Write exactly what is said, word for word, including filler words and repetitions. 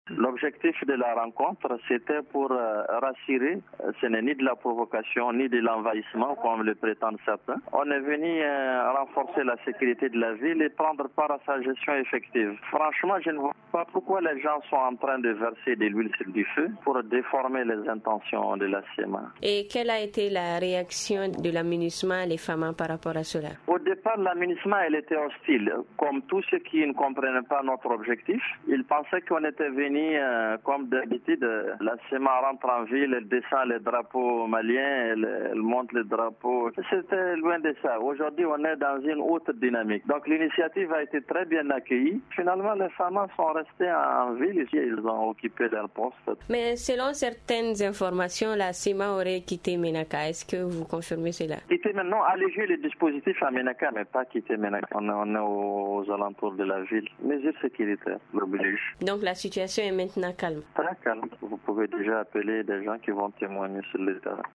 L'objectif de la rencontre, c'était pour euh, rassurer. Ce n'est ni de la provocation, ni de l'envahissement, comme le prétendent certains. On est venu euh, renforcer la sécurité de la ville et prendre part à sa gestion effective. Franchement, je ne vois pas pourquoi les gens sont en train de verser de l'huile sur du feu pour déformer les intentions de la C E M A. Et quelle a été la réaction de l'aménagement, les femmes, par rapport à cela? Au départ, l'aménagement, elle était hostile. Comme tous ceux qui ne comprenaient pas notre objectif, ils pensaient qu'on était venu, euh, comme d'habitude, la C E M A rentre en ville, elle descend les drapeaux maliens, elle, elle monte les drapeaux. C'était loin de ça. Aujourd'hui, on est dans une autre dynamique. Donc, l'initiative a été très bien accueillie. Finalement, les femmes sont restées en ville ici. Ils ont occupé leur poste. Mais selon certaines informations, la C E M A aurait quitté Ménaka. Est-ce que vous confirmez cela? Quitter maintenant, alléger les dispositifs à Ménaka, mais pas quitter Ménaka. On est, on est aux, aux alentours de la ville. Mesures sécuritaires l'obligent. Donc la situation est maintenant calme? Très calme. Vous pouvez déjà appeler des gens qui vont témoigner sur le terrain.